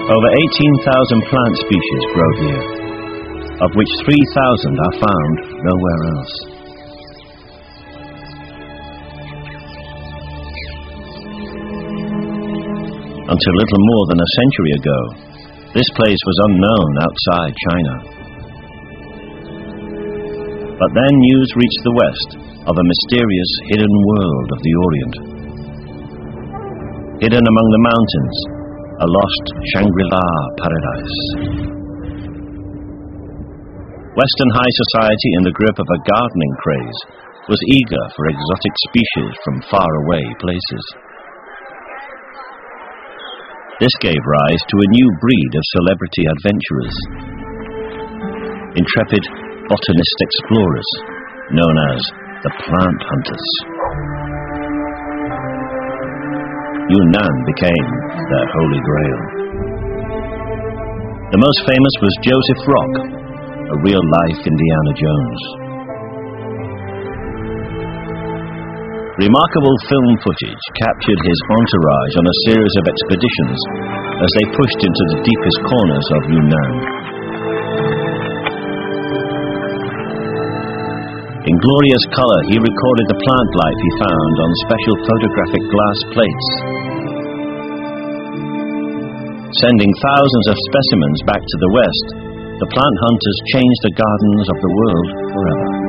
Over 18,000 plant species grow here, of which 3,000 are found nowhere else. Until little more than a century ago, this place was unknown outside China. But then news reached the West of a mysterious hidden world of the Orient. Hidden among the mountains, a lost Shangri-La paradise. Western high society, in the grip of a gardening craze, was eager for exotic species from faraway places. This gave rise to a new breed of celebrity adventurers, intrepid botanist explorers known as the plant hunters. Yunnan became their holy grail. The most famous was Joseph Rock, a real-life Indiana Jones. Remarkable film footage captured his entourage on a series of expeditions as they pushed into the deepest corners of Yunnan. In glorious color, he recorded the plant life he found on special photographic glass plates, sending thousands of specimens back to the West. The plant hunters changed the gardens of the world forever.